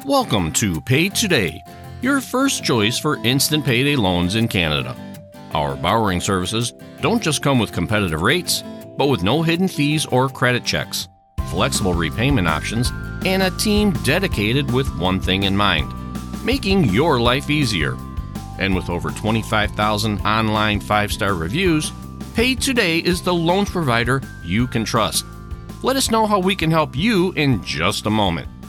Welcome to Pay Today, your first choice for instant payday loans in Canada. Our borrowing services don't just come with competitive rates, but with no hidden fees or credit checks, flexible repayment options, and a team dedicated with one thing in mind: making your life easier. And with over 25,000 online 5-star reviews, Pay Today is the loans provider you can trust. Let us know how we can help you in just a moment.